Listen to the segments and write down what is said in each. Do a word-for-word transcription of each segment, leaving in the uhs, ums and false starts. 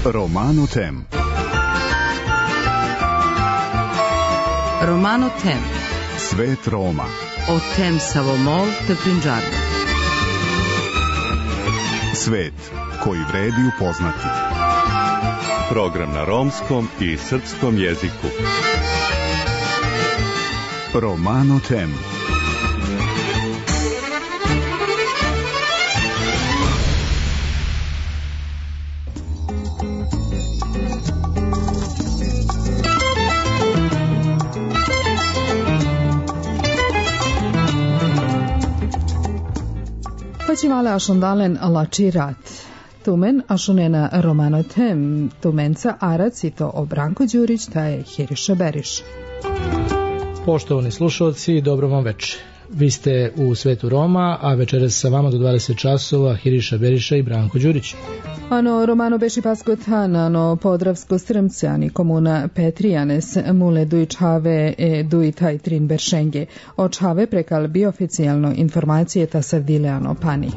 Romano Tem. Romano Tem. Svet Roma. O Tem Savomol te Punjaba. Svet koji vredi upoznati. Program na romskom i srpskom jeziku. Romano Tem. Facimale așondalen la cirat. Tumen ašunena Romano Tem, tumenca arac i to o Branko Đurić, ta je Hiriša Beriš. Poštovani slušalci, dobro vam večer. Vi ste u Svetu Roma, a večeras sa vama do dvadeset časova Hiriša Beriša i Branko Đurić. Ano Romano beši paskotan, ano podravsko strmcani komuna Petrijanes, mule duj čave e duj taj trin beršenge. O čave prekal bi oficijalno informacije ta savdile ano pani.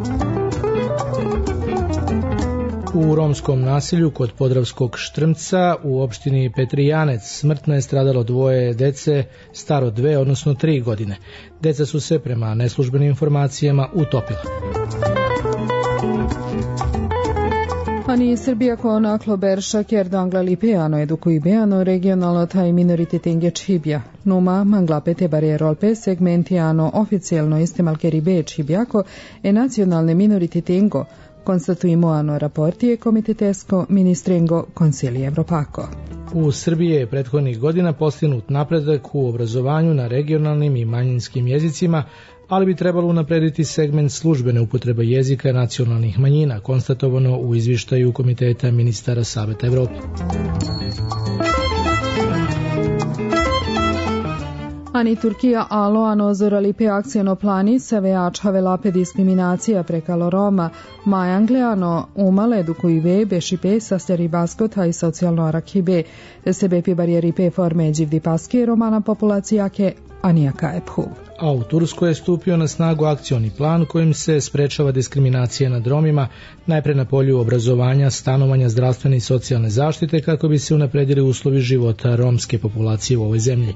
U romskom naselju kod Podravskog Štrmca u opštini Petrijanec smrtno je stradalo dvoje dece staro dve, odnosno tri godine. Deca su se prema neslužbenim informacijama utopila. Ani Srbija ko onaklo berša kjer do angla lipeano edukuj beano regionalno taj minoritete čibja. Numa manglapete barierolpe segmentiano oficijalno istemalkeri be čibjako e nacionalne minorititengo konstatuimo ano raportije komitetesko ministrengo Konsilije Evropako. U Srbiji je prethodnih godina postignut napredak u obrazovanju na regionalnim i manjinskim jezicima, ali bi trebalo unaprediti segment službene upotrebe jezika nacionalnih manjina, konstatovano u izvištaju Komiteta ministara Saveta Evrope. Ani Turkija alo ano zoralipe akcijno plani se vejačave lape diskriminacija prekalo Roma, majangleano umale edukuive bešipe sastjeri baskota i socijalno arakibe, sebepi barijeripe forme dživdi paske romana populacijake anijaka ephu. A u Turskoj je stupio na snagu akcioni plan kojim se sprečava diskriminacija nad Romima, najpre na polju obrazovanja, stanovanja, zdravstvene i socijalne zaštite kako bi se unapredili uslovi života romske populacije u ovoj zemlji.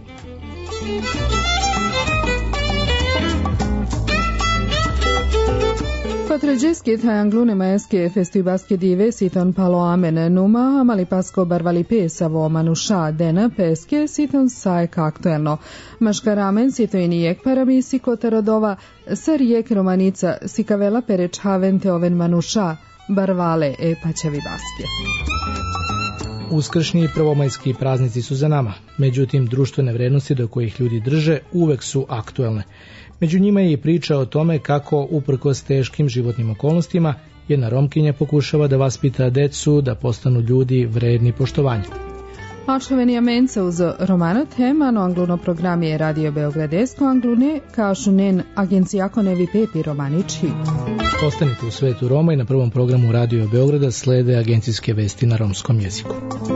Patređeski tajanglune majeske festivaske dive siton palo amen numa, amali pasko barvali pesavo manuša dena peske siton sajek aktuelno. Maškaramen sito i nijek paramisi kotarodova, sarijek romanica sikavela perečhaven te oven manuša, barvale e paćavi baske. Uskršnji i prvomajski praznici su za nama, međutim društvene vrednosti do kojih ljudi drže uvek su aktuelne. Među njima je i priča o tome kako, uprkos teškim životnim okolnostima, jedna Romkinja pokušava da vaspita decu da postanu ljudi vredni poštovanja. Očevenija menca uz Romano Tem, no angluno program je Radio Beogradesko, anglune kašu nen agencijako nevi pepi romaniči. Ostanite u Svetu Roma i na prvom programu Radio Beograda slede agencijske vesti na romskom jeziku.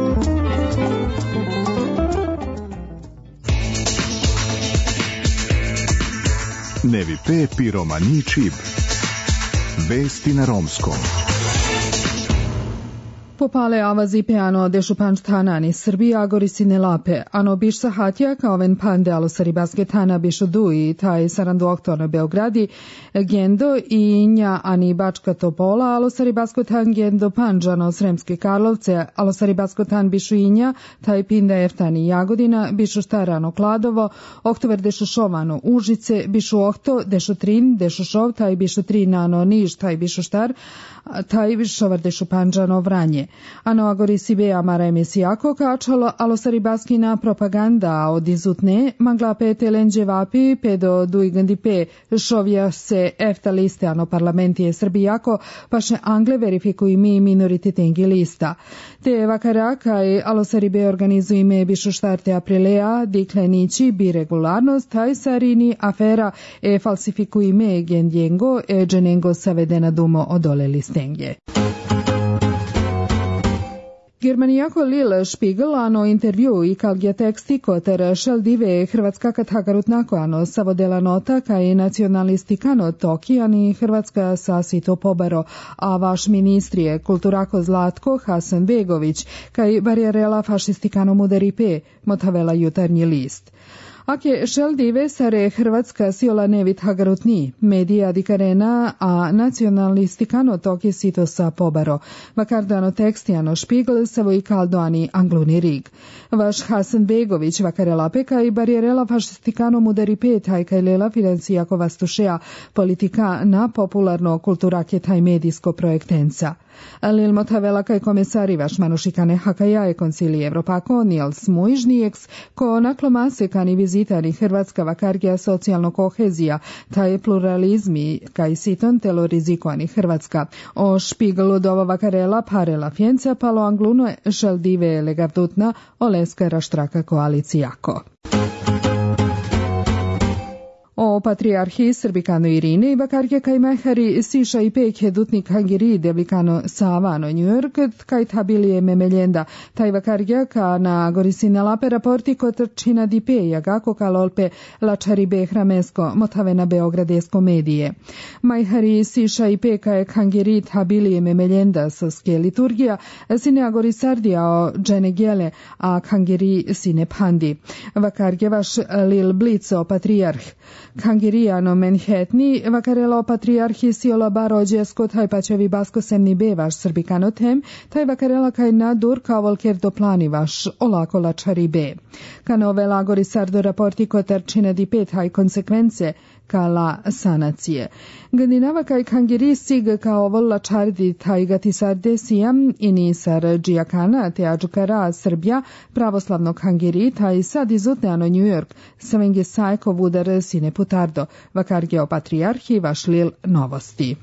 Nevi pepi romani čib. Vesti na romskom. Popale avazi peano dešu pančtanani Srbija agorisi ne lape, ano biš sahatja kao ven pande alo saribasketana bišu dui, taj sarandu oktorno Beogradi, gendo i nja ani Bačka Topola, alo saribasketan gendo panđano Sremske Karlovce, alo saribasketan bišu i nja, taj pinda eftani Jagodina, bišu štarano Kladovo, oktover dešu šovano Užice, bišu okto, dešu trin, dešu šov, taj bišu trinano Niš, taj bišu štar, taj bišu šovar dešu panđano Vranje. Ano agori sibe amara emisijako kačalo, alo saribaskina propaganda od izutne, mangla pe telenđe vapi, pedo duigandi pe, šovja se efta liste ano parlamentije Srbijako, pa še Angle verifikuj mi minorititengi lista. Te vakaraka i alo saribe organizuj me bišu štarte aprilea, dikle nići bi regularnost, taj sarini afera e falsifikuj me gendjengo, e dženengo savedena dumo odole listengje. Germanijako Lil Spiegel ano intervju i kalgje teksti koter šaldive Hrvatska katagarutnako ano savodela nota kaj nacionalistikano toki ani Hrvatska sasito pobaro, a vaš ministrije kulturako Zlatko Hasan Begović kaj barjerela fašistikano muderipe, motavela jutarnji list. Ake šeldive sare Hrvatska siola nevit hagarutni, medija dikarena, a nacionalistikano toki sito sa pobaro. Vakardano tekstijano Špigl savo i kaldoani angluni rig. Vaš Hasan Begović vakarela peka i barjerela fašistikano mudari pet hajka lela financijako vastušeja politika na popularno kulturake taj medijsko projektenca. Lil motavela kaj komesari vaš manušikane hakaja e koncili Evropako Nils Mujžnijeks ko naklomase kani vizitani Hrvatska vakargija socijalno kohezija taj pluralizmi kaj siton telo rizikoani Hrvatska. O Špiglu dova vakarela parela fjenca palo angluno šaldive legavdutna oleska raštraka koalicijako. O patrijarhiji Srbikano Irine i vakarke kaj mehari siša i pek dutnik hangiri deblikano Savano New York kaj tabilije memeljenda taj vakarja ka na gorisine lape raporti kotrčina di peja gako kalolpe lačari be hramesko motave na beogradesko medije. Majhari siša i peka je hangiri tabilije memeljenda soske liturgija sine agorisardija o dženegele a hangiri sine pandi. Vakarje vaš Lil Blico patrijarh Kangirijano Manhattani vakarela o patrijarhi siola barođesko taj pačevi baskosemni bevaš srbikano tem, taj vakarela kaj nadur kao volker do plani vaš olako lačari be. Kanove lagori sardo raporti kotarčine di pet haj konsekvence kala sanacije. Gandinava kaj kangiri sig kao vol lačardi taj gatisarde sijam ini sar džijakana te ađukara Srbija pravoslavno kangiri taj sad izutneano New York svenge sajko vudar sine putardo vakarge o patrijarhi vaš Lil novosti.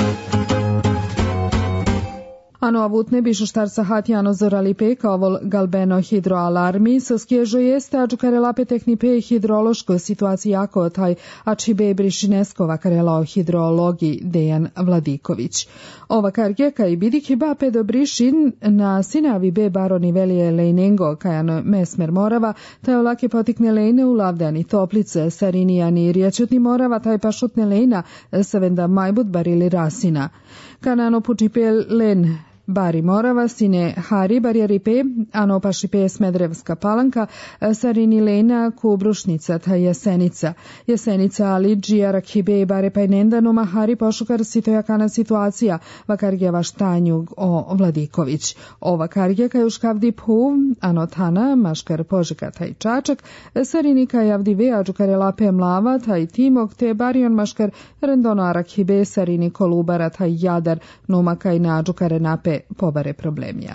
Ano avutne bišu štar sahati ano zorali pe kao vol galbeno hidroalarmi so skježo jeste a džukarelape tehnipe hidrološko situacijako taj ačibe brišinesko vakarela o hidrologi Dejan Vladiković. Ova kargeka i bidik hiba pedo brišin na sinavi be baroni velije lejnengo kajano mesmer morava taj olake potikne lejne u lavdani toplice sarinijani riječutni morava taj pašutne lejna savenda majbut barili rasina. Kanano pučipe len Bari Morava, sine Hari Barjaripe, ano pašipe Smedrevska palanka, Sarini Lejna, Kubrušnica, ta Jesenica. Jesenica Alidžija, Rakhibe, Bare Pajnendano, Mahari pošukar sitojakana situacija, vakargja vaštanjug o Vladiković. O vakargja kaj uškavdi phu, ano Tana, Maškar Požika, taj Čačak, Sarini kaj avdi vea, džukare lape mlava, taj Timok, te Barion Maškar, Rendono Arakhibe, Sarini Kolubara, taj Jadar, Numa kaj na džukare nape pobare problemja.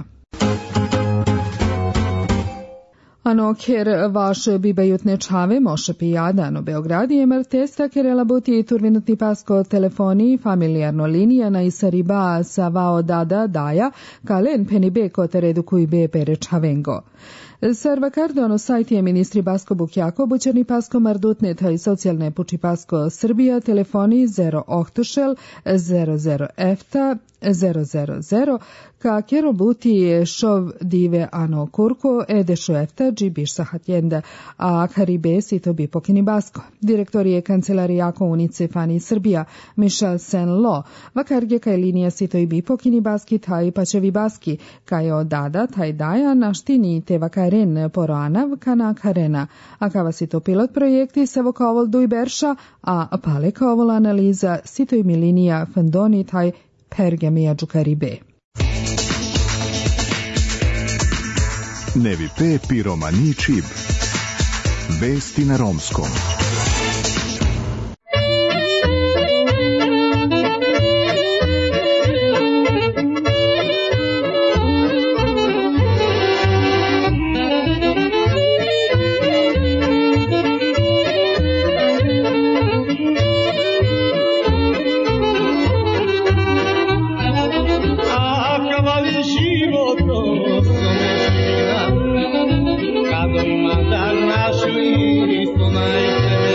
Ano ker vaš bibajutne čave moše pijada ano Beogradi emer testa kerela buti turvinutni pasko telefoni familijarno linija na isariba sa vao dada daja kalen penibe kote redukuj be pere čavengo. Sarvakardono sajtije ministri Basko Bukjako, bućerni pasko mardutne taj socijalne puči pasko Srbija, telefoni zero ohtušel zero zero efta zero zero zero, ka kero buti šov dive ano kurko edešo efta džibiš sahatjenda, a karibe si to bi pokini Basko. Direktor je kancelarijako unice Fani Srbija, Mišel Sen-Lo, vakarge kaj linija si to i bi pokini Baski, taj pačevi Baski, kaj odada taj daja naštini te vakaren poroanav kana karena, a kava si to pilot projekti se vokovol duj berša, a pale kovol analiza si to i mi linija fandoni taj pergemija džukaribe. Nevi pe piromani čib. Vesti na romskom. Kad ima dan našu i isto najte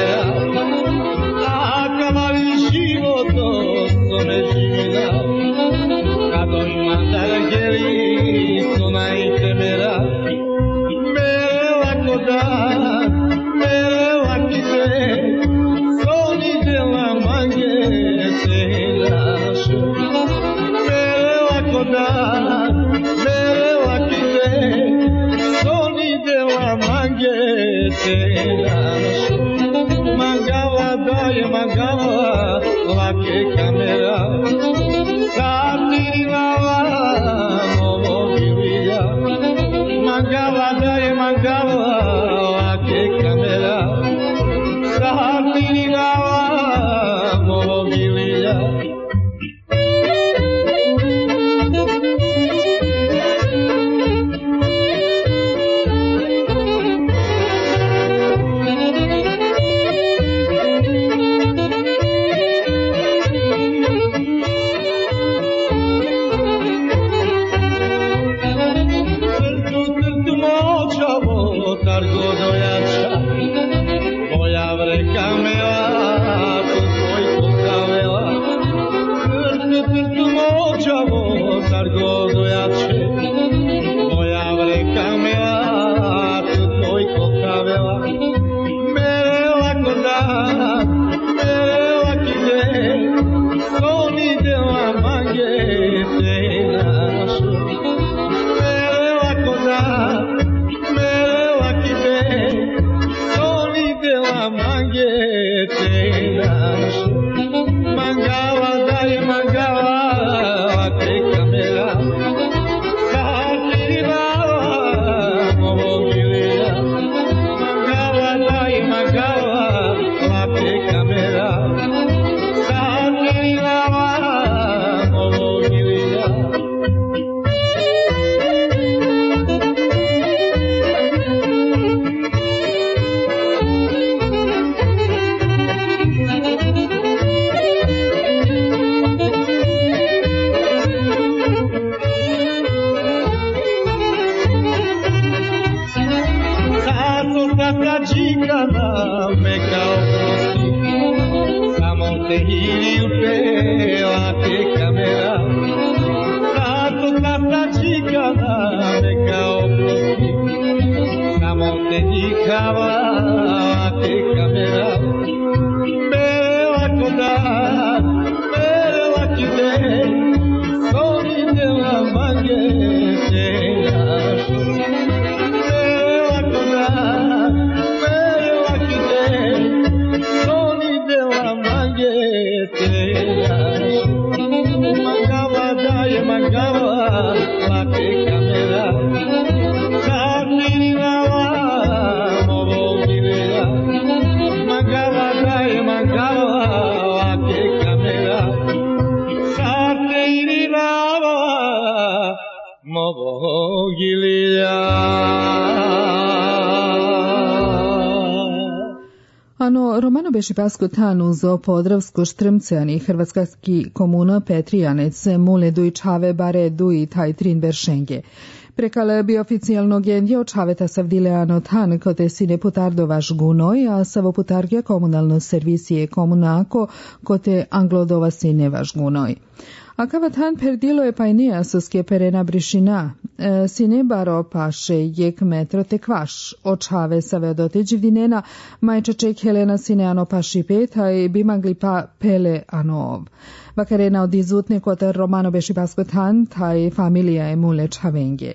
Ano, Romano beši pasko tanu zo Podravsko Štrmce, ani hrvatski komuna Petrijanec, Mule duj čave bare duj taj trin beršenge. Prekale bi oficijalno gendio čaveta savdileano tan kote sine putardovaš gunoj, a savo putargja komunalno servisije komunako kote anglodova sine vaš gunoj. A kavatan perdilo je pajnija soske perena brišina, e, sine baro paše jek metro te kvaš, očave save dote dživdinena, majčaček Helena sine ano paši peta i bimagli pa pele anov. Vakarena od izutne kote Romano beši pasko tan, taj familija je mule čavenge.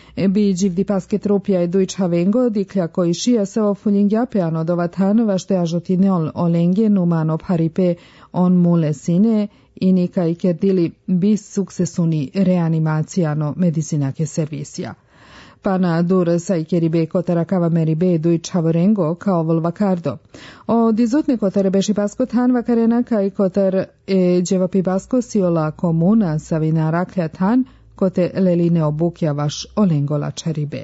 Bi dživdi paske trupja i duj čavengo, diklja koji šija se o fuljingjape ano dovatan, vašte ažotinol olenge numano paripe on mule sine, i nika i kerdili bis successuni reanimacijano medicinake servisija. Pana dur sa i keribe kotara kava meribe duj čavorengo kao vol vakardo. O dizutne kotare beši pasko tan vakarena kai kotar e dževapi pasko siola komuna savina raklja tan kote leline obukja vaš olengola čaribe.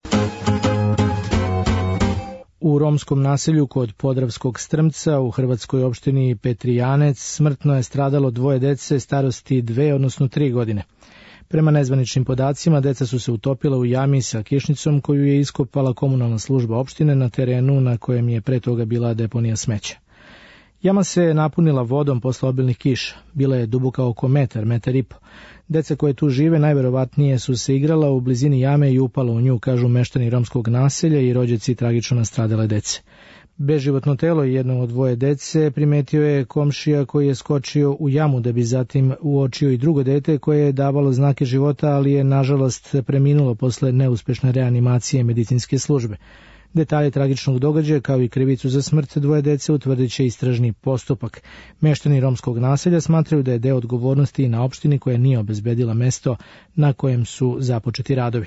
U romskom naselju kod Podravskog Strmca u hrvatskoj opštini Petrijanec smrtno je stradalo dvoje dece starosti dve, odnosno tri godine. Prema nezvaničnim podacima, deca su se utopila u jami sa kišnicom koju je iskopala komunalna služba opštine na terenu na kojem je pre toga bila deponija smeća. Jama se napunila vodom posle obilnih kiša. Bila je duboka oko metar, metar i po. Deca koje tu žive najverovatnije su se igrala u blizini jame i upala u nju, kažu meštani romskog naselja i rođaci tragično nastradale dece. Beživotno telo jednog od dvoje dece primetio je komšija koji je skočio u jamu da bi zatim uočio i drugo dete koje je davalo znake života, ali je nažalost preminulo posle neuspešne reanimacije medicinske službe. Detalje tragičnog događaja kao i krivicu za smrt dvoje dece utvrdit će istražni postupak. Meštani romskog naselja smatraju da je deo odgovornosti na opštini koja nije obezbedila mesto na kojem su započeti radovi.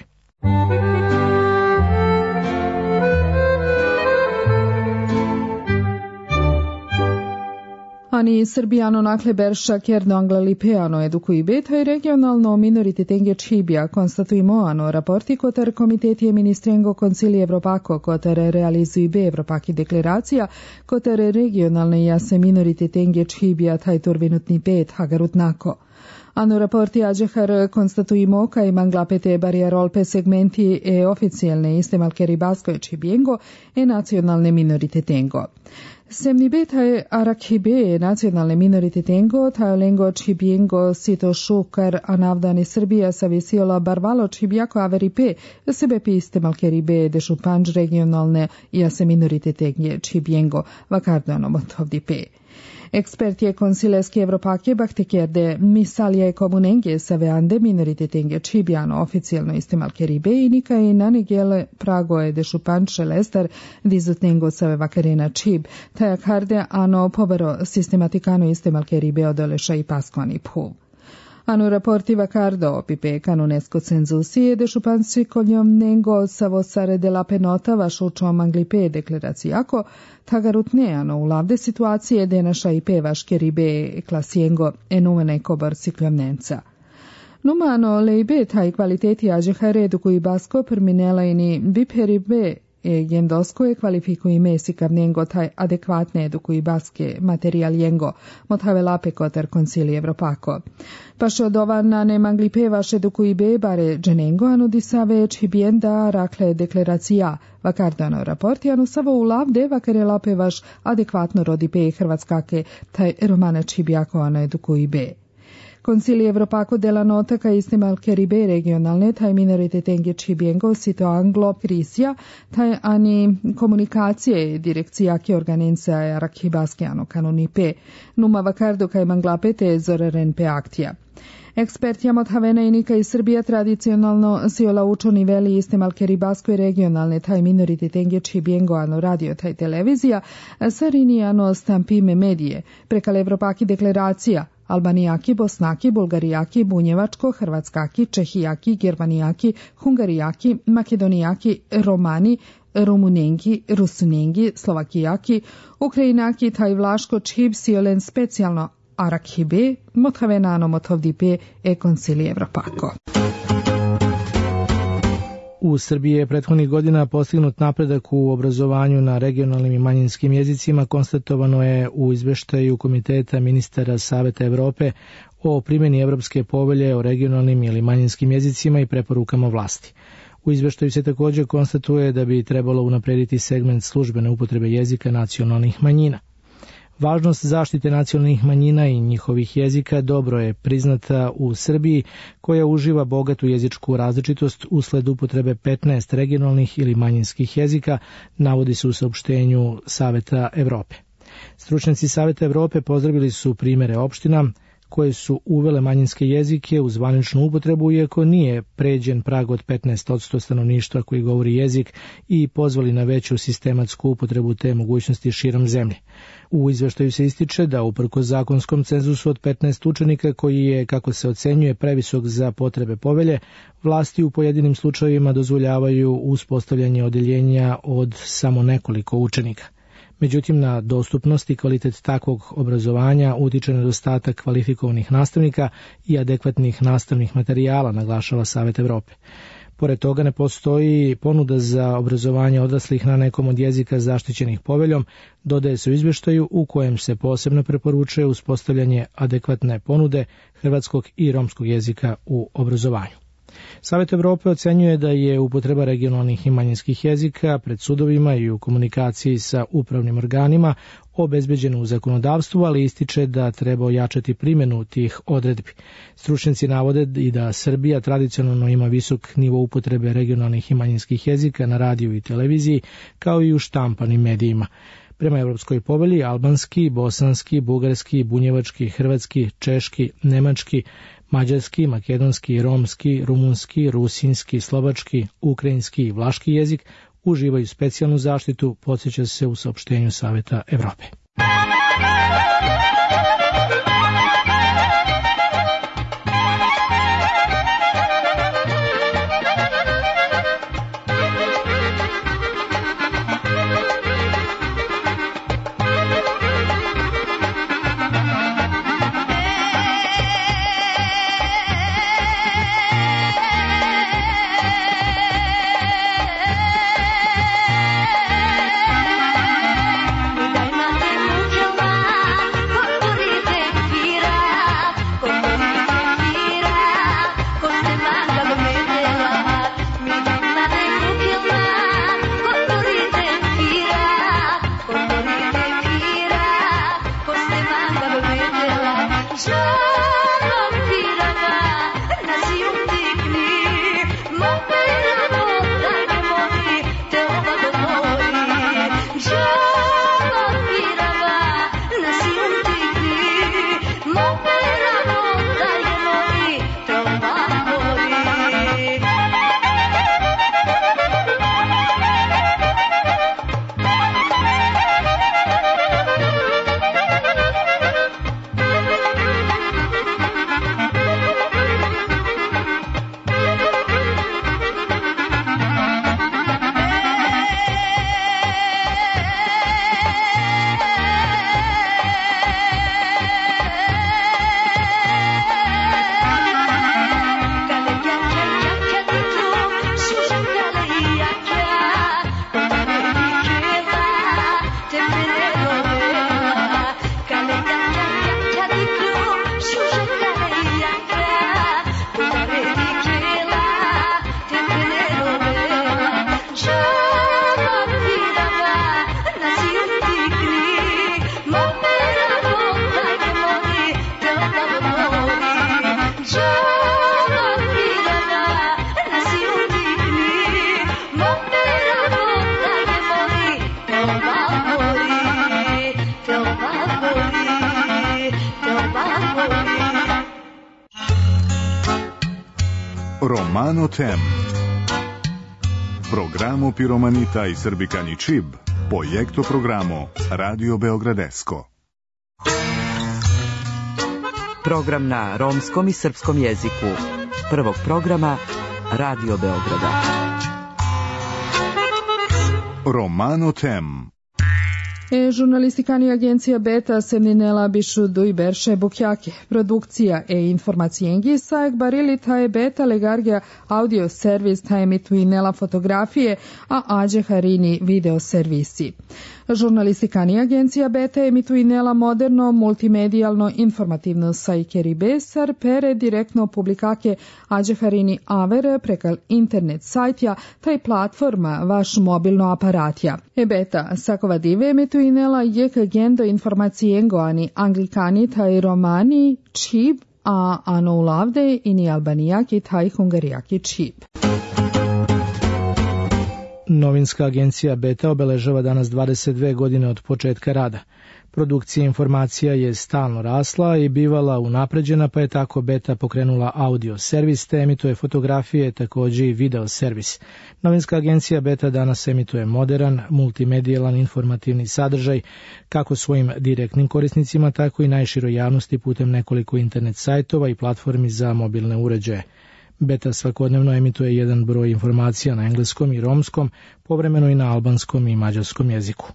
Ani Srbijano nakle Berša Kerno Angla Lipeano edukuji beta i regionalno minoritetenge Čibija konstatuimo ano raporti kotar komiteti ministrengo koncilije Evropako kotar realizuji be Evropaki deklaracija kotar regionalne jase minoritetenge Čibija taj turvinutni pet hagarutnako. Ano raporti ađehar konstatuimo ka i manglapete barijarolpe segmenti e oficijalne istemalke ribasko Čibijengo e nacionalne minoritetengo. Semni beta je Arakhibe nacionalne minoritetengo, tajolengo Čibijengo sito šukar anavdani Srbija savisiola barvalo Čibijako averipe sebe piste malkeribe de šupanč regionalne jase minoritetenge Čibijengo vakardano motovdipe. Ekspert je konsileski Evropake bahtekerde misalje komunenge saveande minoritetenge Čibijano oficijalno istemalke ribe i nika i nanigele pragoe de šupanče lestar dizutnengo save vakarena Čib, tajak harde ano pobaro sistematikano istemalke ribe odoleša i paskoni phu. Anu raporti vakardo opipe kanunesko cenzusije de šupanci koljom nengo savo sare de la penota vašučo manglipe deklaracijako, tagarutne ano ulavde situacije de naša i pevaške ribe klasijengo enumene kobar ciklomnenca. Numano leibe taj kvaliteti ađeha redu koji basko perminela ini biperibe e gendosko je kvalifikuji mesi kavnengo taj adekvatne edukuji baske materijal jengo, motave lape kotar koncili Evropako. Pa što dovana ne mangli pevaš edukuji be bare dženengo anu disave čibien da rakle deklaracija vakardano raporti anu savo ulavde vakare lape vaš adekvatno rodi pe hrvatskake taj romana čibijako anu edukuji be. Koncili Evropako della nota ka istemalke ribe regionalne taj minoritetenge Čibijengo sito anglo krisija taj ani komunikacije direkcijake organizacija Arakhibaske ano kanonipe numa vakardo kaj manglapete zoraren pe aktija. Ekspertijam od Havena i Nika iz Srbija tradicionalno siola učo niveli istemalke ribasko i regionalne taj minoritetenge Čibijengo ano radio taj televizija sarini ano stampime medije prekale Evropaki deklaracija Albanijaki, Bosnaki, Bulgarijaki, Bunjevačko, Hrvatskaki, Čehijaki, Germanijaki, Hungarijaki, Makedonijaki, Romani, Rumunengi, Rusunengi, Slovakijaki, Ukrajinaki, taj Vlaško, Čib, Siolen, specijalno Arakhibe, Mothavenano, Motovdipe, e koncili Evropako. U Srbiji je prethodnih godina postignut napredak u obrazovanju na regionalnim i manjinskim jezicima, konstatovano je u izveštaju Komiteta ministara Saveta Evrope o primjeni Evropske povelje o regionalnim ili manjinskim jezicima i preporukama vlasti. U izveštaju se također konstatuje da bi trebalo unaprediti segment službene upotrebe jezika nacionalnih manjina. Važnost zaštite nacionalnih manjina i njihovih jezika dobro je priznata u Srbiji, koja uživa bogatu jezičku različitost usled upotrebe petnaest regionalnih ili manjinskih jezika, navodi se u saopštenju Saveta Evrope. Stručnjaci Saveta Evrope pozdravili su primere opština koje su uvele manjinske jezike u zvaničnu upotrebu, iako nije pređen prag od petnaest posto stanovništva koji govori jezik, i pozvali na veću sistematsku upotrebu te mogućnosti širom zemlje. U izveštaju se ističe da uprkos zakonskom cenzusu od petnaest učenika, koji je, kako se ocenjuje, previsok za potrebe povelje, vlasti u pojedinim slučajevima dozvoljavaju uspostavljanje odeljenja od samo nekoliko učenika. Međutim, na dostupnost i kvalitet takvog obrazovanja utiče nedostatak kvalifikovanih nastavnika i adekvatnih nastavnih materijala, naglašava Savet Evrope. Pored toga ne postoji ponuda za obrazovanje odraslih na nekom od jezika zaštićenih poveljom, dodaje se u izveštaju u kojem se posebno preporučuje uspostavljanje adekvatne ponude hrvatskog i romskog jezika u obrazovanju. Savet Evrope ocenjuje da je upotreba regionalnih i manjinskih jezika pred sudovima i u komunikaciji sa upravnim organima obezbeđena u zakonodavstvu, ali ističe da treba ojačati primjenu tih odredbi. Stručnjaci navode i da Srbija tradicionalno ima visok nivo upotrebe regionalnih i manjinskih jezika na radiju i televiziji, kao i u štampanim medijima. Prema Evropskoj povelji, albanski, bosanski, bugarski, bunjevački, hrvatski, češki, nemački, mađarski, makedonski, romski, rumunski, rusinski, slovački, ukrajinski i vlaški jezik uživaju specijalnu zaštitu, podsjeća se u saopštenju Saveta Evrope. Romano Tem. Programo Piromanita i Srbikani Čib. Projekto programo Radio Beogradesko. Program na romskom i srpskom jeziku. Prvog programa Radio Beograda. Romano Tem. E žurnalistikani agencija Beta Semninela bišu duj berše bukjake. Produkcija e informacijengi sajek barili taje Beta legargija audio servis taje mituinela fotografije, a ađe harini video servisi. Žurnalistikani agencija Beta emituinela moderno, multimedijalno, informativno sajkeri besar pere direktno publikake ađe harini avere prekal internet sajtja taj platforma vaš mobilno aparatja. E Beta sakova dive emituinela jek agendo informacijengo ani anglikani taj romani čib, a ano ulavde ini albanijaki taj hungarijaki čib. Novinska agencija Beta obeležava danas dvadeset dve godine od početka rada. Produkcija informacija je stalno rasla i bivala unapređena, pa je tako Beta pokrenula audio servis, te emituje fotografije, takođe i video servis. Novinska agencija Beta danas emituje moderan, multimedijalan informativni sadržaj, kako svojim direktnim korisnicima, tako i najširoj javnosti putem nekoliko internet sajtova i platformi za mobilne uređaje. Beta svakodnevno emituje jedan broj informacija na engleskom i romskom, povremeno i na albanskom i mađarskom jeziku.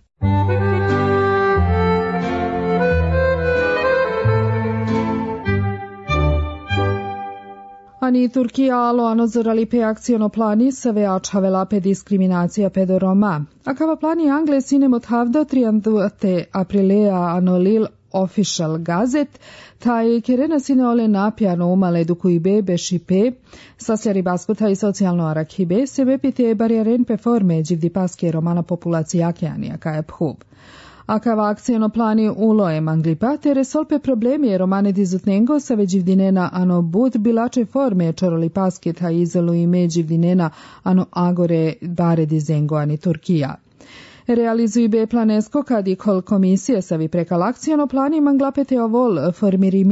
Ani Turkija alo anozorali pe akciono plani sa veačhavela pe diskriminacija pedo Roma. Akava plani Angle sinem od havdo triandute aprilea anolil Official Gazet, taj kerena sine ole napjano umale dukuibe bešipe, sasljari baskuta i socijalno arakibe, sebe pite barijaren pe forme dživdi paske romana populacijake anija kaje phub. Akava akcijeno plani uloje manglipa, te resolpe problemi romane dizutnengo sa veđivdinena ano bud bilače forme čoroli paske ta izolu ime dživdinena ano agore bare dizengo ani Turkija. Realizuj be planesko kad i kol komisije savi prekal akcijeno plani manglapete ovol formirimi.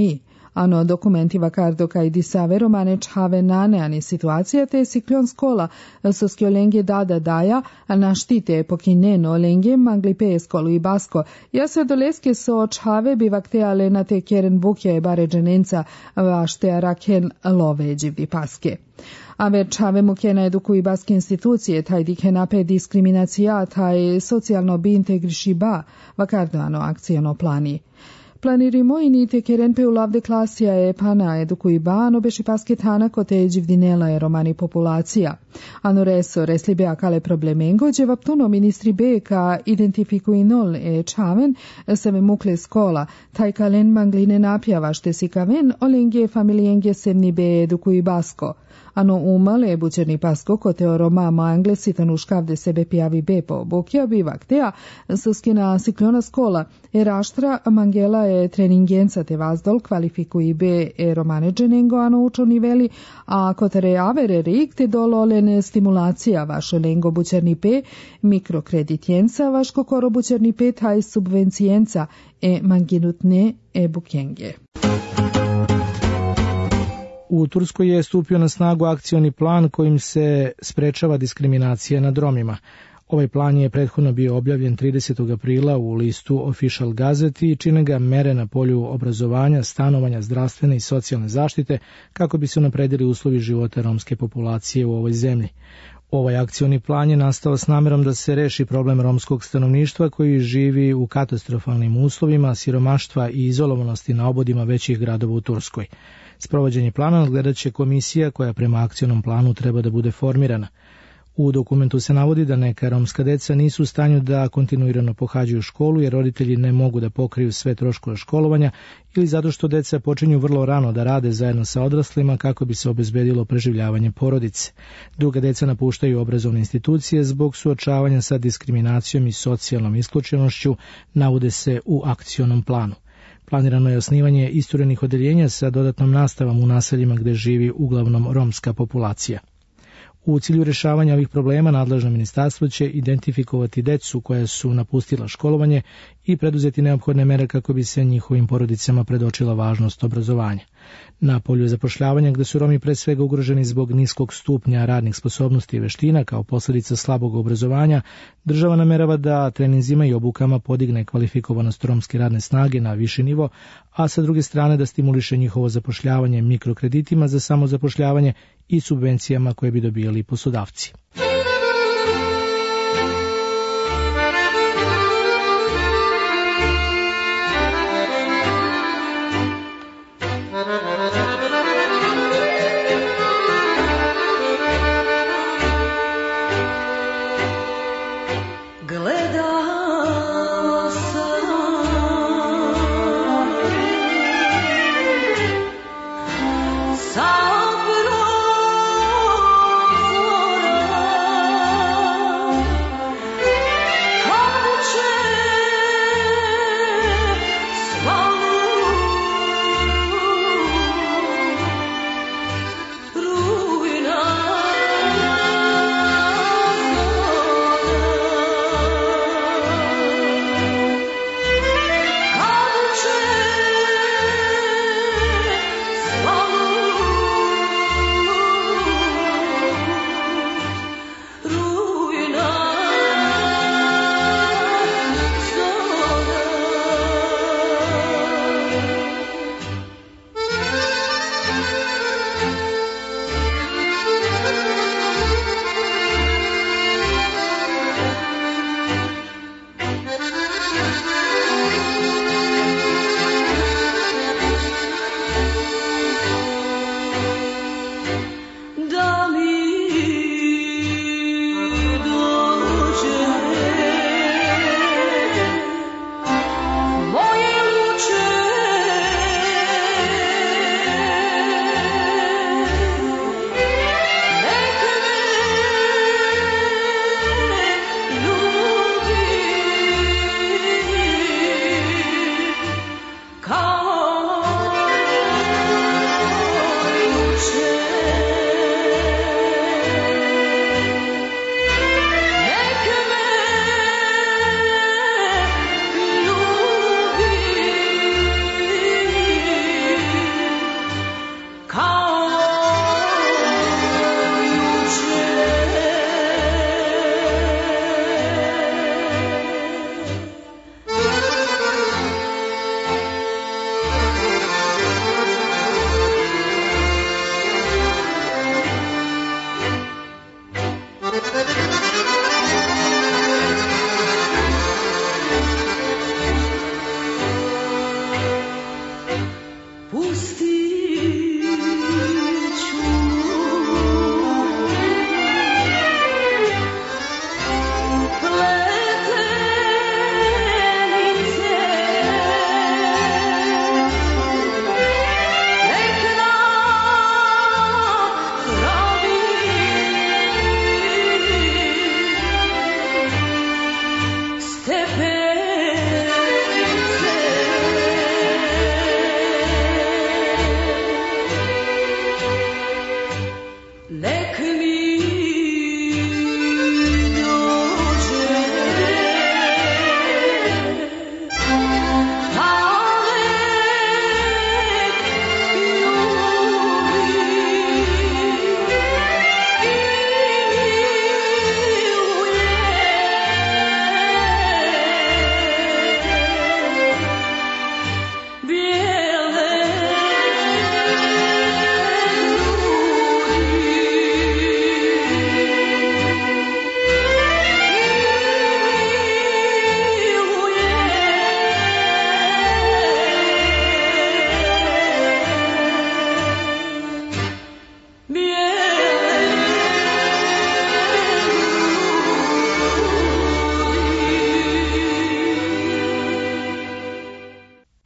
Ano dokumenti vakardo kaj disave romane čhave naneani situacija te siklion skola soskio lenge dada daja na štite pokineno lenge manglipe skolu i basko. Ja se doleske so čhave bivakteale na te keren vukje e bare dženenca vašte raken love dživdi paske. Ave čave mukena edukuju baske institucije, taj dikenape diskriminacija, taj socijalno bi integriši ba, vakardoano akcijano plani. Planirimo i nite kerenpe u lavde klasija e pana edukuju ba, ano beši paske tana kote dživdinela e romani populacija. Ano reso reslibe akale problemengo, dževaptuno ministri beka identifikuju nol e čaven, seve mukle skola, taj kalen mangline napjava šte si kaven, olenge familijenge semni be edukuju basko. Ano umale bučerni pasko kote oroma ma anglesitan uškavde sebe pijavi bepo bokja bivak tea soskina siklona skola e raštra mangela e treningenca te vazdol kvalifikuji be e romane dženengo ano učo niveli a kotere avere rik te dololene stimulacija vašo lengo bučerni pe mikrokreditjenca vaško koro bučerni pe taj subvencijenca e manginutne e bukjenge. U Turskoj je stupio na snagu akcioni plan kojim se sprečava diskriminacija nad Romima. Ovaj plan je prethodno bio objavljen tridesetog aprila u listu Official Gazette i čine ga mere na polju obrazovanja, stanovanja, zdravstvene i socijalne zaštite kako bi se unapredili uslovi života romske populacije u ovoj zemlji. Ovaj akcioni plan je nastao s namerom da se reši problem romskog stanovništva koji živi u katastrofalnim uslovima, siromaštva i izolovanosti na obodima većih gradova u Turskoj. Sprovođenje plana nadgledat će komisija koja prema akcionom planu treba da bude formirana. U dokumentu se navodi da neka romska deca nisu u stanju da kontinuirano pohađaju školu jer roditelji ne mogu da pokriju sve troškove školovanja ili zato što deca počinju vrlo rano da rade zajedno sa odraslima kako bi se obezbedilo preživljavanje porodice. Druga deca napuštaju obrazovne institucije zbog suočavanja sa diskriminacijom i socijalnom isključenošću, navode se u akcionom planu. Planirano je osnivanje isturenih odeljenja sa dodatnom nastavom u naseljima gde živi uglavnom romska populacija. U cilju rješavanja ovih problema nadležno ministarstvo će identifikovati decu koja su napustila školovanje i preduzeti neophodne mere kako bi se njihovim porodicama predočila važnost obrazovanja. Na polju zapošljavanja gde su Romi pre svega ugroženi zbog niskog stupnja radnih sposobnosti i veština kao posljedica slabog obrazovanja, država namerava da treninzima i obukama podigne kvalifikovanost romske radne snage na viši nivo, a sa druge strane da stimuliše njihovo zapošljavanje mikrokreditima za samozapošljavanje i subvencijama koje bi dobijali poslodavci. Sabro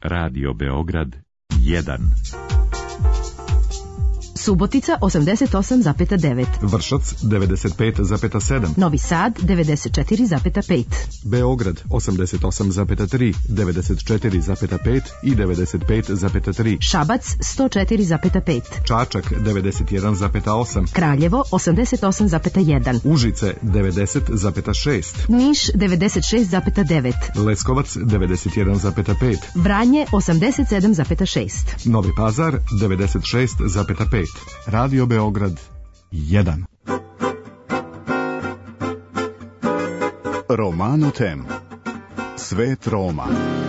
Radio Beograd jedan. Subotica osamdeset osam zarez devet. Vršac devedeset pet zarez sedam. Novi Sad devedeset četiri zarez pet. Beograd osamdeset osam zarez tri, devedeset četiri zarez pet i devedeset pet zarez tri. Šabac sto četiri zarez pet. Čačak devedeset jedan zarez osam. Kraljevo osamdeset osam zarez jedan. Užice devedeset zarez šest. Niš devedeset šest zarez devet. Leskovac devedeset jedan zarez pet. Vranje osamdeset sedam zarez šest. Novi Pazar devedeset šest zarez pet. Radio Beograd jedan. Romanotem. Svet Roma.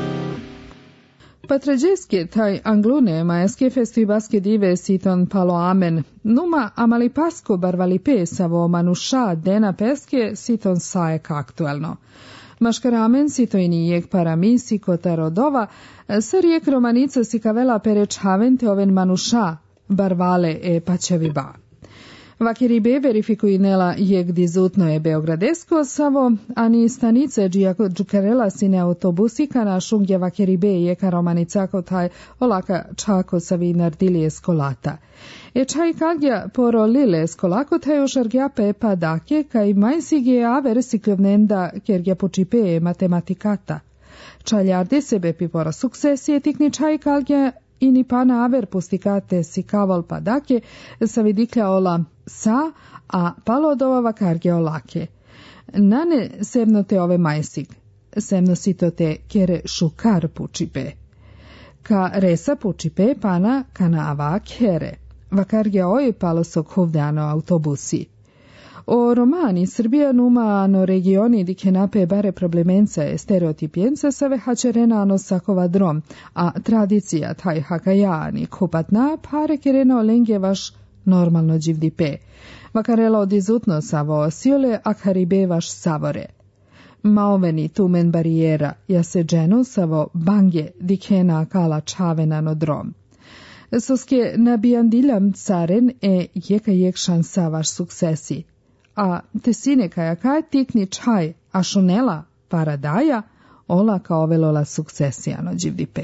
Patrađeske taj anglune majeske festivaske dive siton palo amen. Numa amalipasko barvalipe savo manuša dena peske siton sajek aktuelno. Maškaramen sitojni jek parami sikotarodova, sarijek romanica sikavela pereč havente oven manuša, barvale e pačeviba. Vakiribe verifikuj nela jek dizutno je beogradesko savo, ani stanice džijako džukarela sine autobusika na šungje vakiribe jeka romanicako taj olaka čako savi nardilije skolata. E čaj kagja porolile skolako taj ošargja pepa dake kaj majsige aver siklovnenda kergja počipe e matematikata. Čaljarde sebe pipora suksesije tikni čaj kagja ini pana aver pustikate si kaval padake sa vidiklja ola sa, a palo od ova vakarge olake. Nane semno te ove majsig, semno sito te kere šukar pučipe. Ka resa pučipe pana kana ava kere. Vakarge oj palo sok hovdeano autobusi. O romani Srbija numa ano regioni dike nape bare problemence stereotipijenca save hačerena ano sakova drom, a tradicija taj hakajani kupatna pare kerena olengje vaš normalno dživdipe. Vakarela odizutno savo osiole, a karibe vaš savore. Maoveni tumen barijera, ja se dženu savo bange dikena kala čavenano drom. Soske nabijandiljam caren e jeka jek šansa vaš suksesi. A te sine kaja kaj tikni čaj, a šunela paradaja, ola kao velola sukcesijano dživdipe.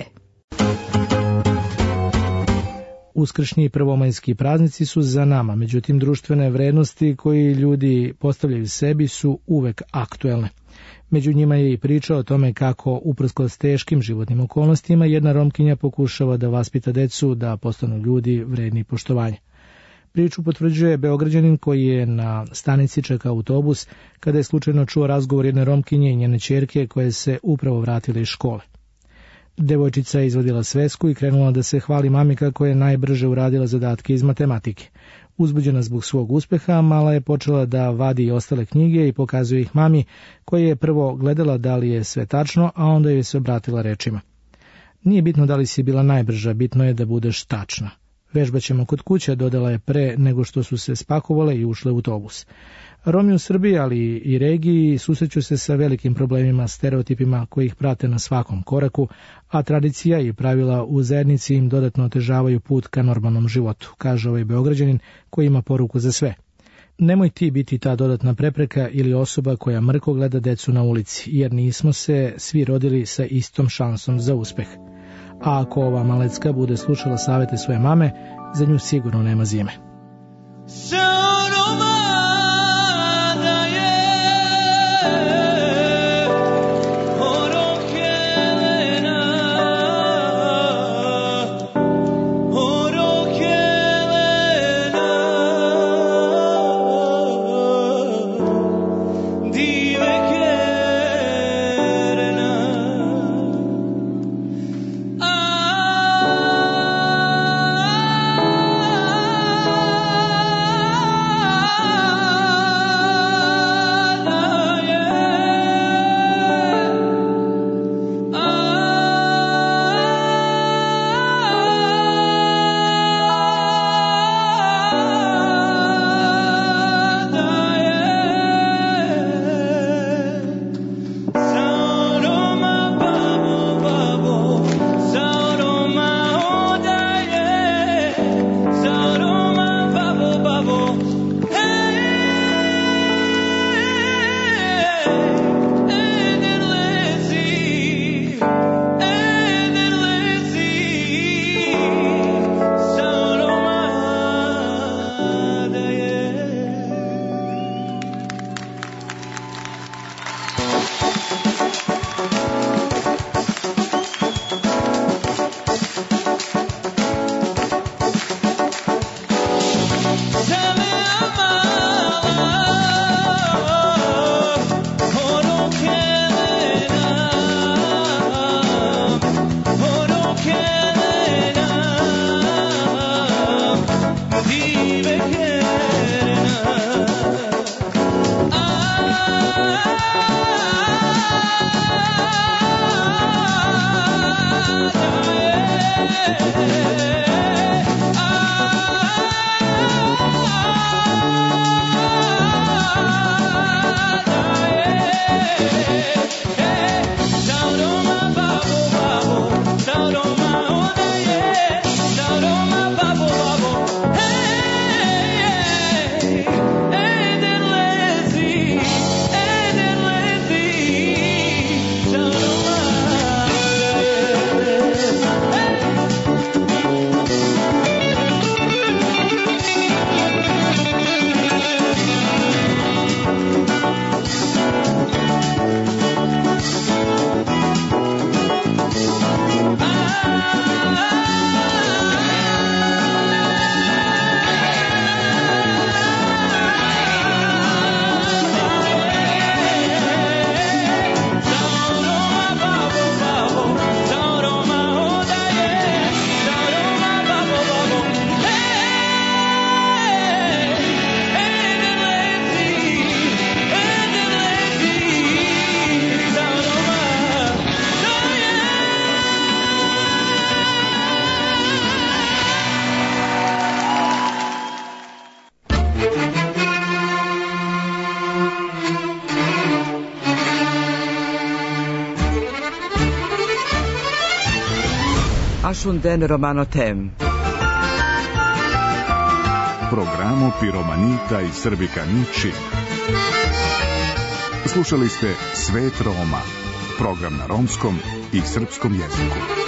Uskršnji i prvomajski praznici su za nama, međutim društvene vrednosti koji ljudi postavljaju sebi su uvek aktuelne. Među njima je i priča o tome kako, uprkos teškim životnim okolnostima, jedna Romkinja pokušava da vaspita decu da postanu ljudi vredni poštovanja. Priču potvrđuje Beograđanin koji je na stanici čekao autobus kada je slučajno čuo razgovor jedne Romkinje i njene ćerke koje se upravo vratile iz škole. Devojčica je izvadila svesku i krenula da se hvali mami kako je najbrže uradila zadatke iz matematike. Uzbuđena zbog svog uspeha, mala je počela da vadi ostale knjige i pokazuje ih mami, koja je prvo gledala da li je sve tačno, a onda joj se obratila rečima. Nije bitno da li si bila najbrža, bitno je da budeš tačna. Vežbaćemo kod kuće, dodala je pre nego što su se spakovale i ušle u autobus. Romi u Srbiji, ali i regiji, susreću se sa velikim problemima, stereotipima koji ih prate na svakom koraku, a tradicija i pravila u zajednici im dodatno otežavaju put ka normalnom životu, kaže ovaj Beograđanin koji ima poruku za sve. Nemoj ti biti ta dodatna prepreka ili osoba koja mrko gleda decu na ulici, jer nismo se svi rodili sa istom šansom za uspeh. A ako ova malecka bude slušala savete svoje mame, za nju sigurno nema zime. Ah Ašunden Romano Tem. Programo Piromanita i Srbika Ničib. Slušali ste Svet Roma, program na romskom i srpskom jeziku.